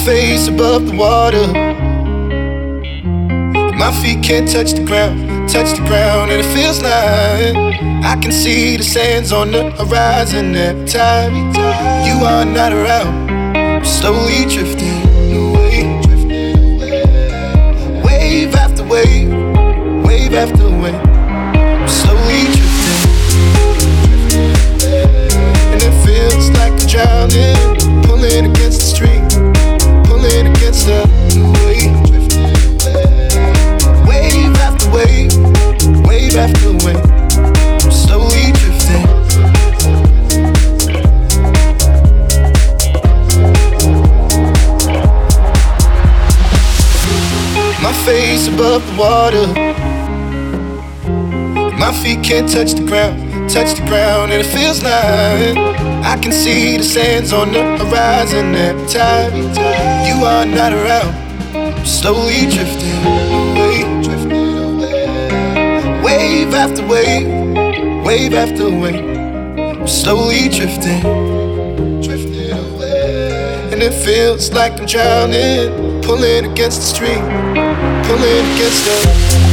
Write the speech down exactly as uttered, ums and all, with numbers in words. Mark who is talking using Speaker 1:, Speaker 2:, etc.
Speaker 1: face above the water. My feet can't touch the ground, touch the ground, and it feels like I can see the sands on the horizon every time you are not around. I'm slowly drifting away, wave after wave, wave after wave. I'm slowly drifting, and it feels like I'm drowning, pulling against the stream, pulling against the wave. Wave after wave, wave after wave, I'm slowly drifting. My face above the water, my feet can't touch the ground, touch the ground, and it feels like I can see the sands on the horizon every time you are not around. I'm slowly drifting away, drifting away. Wave after wave, wave after wave. I'm slowly drifting, drifting away. And it feels like I'm drowning, pulling against the stream, pulling against the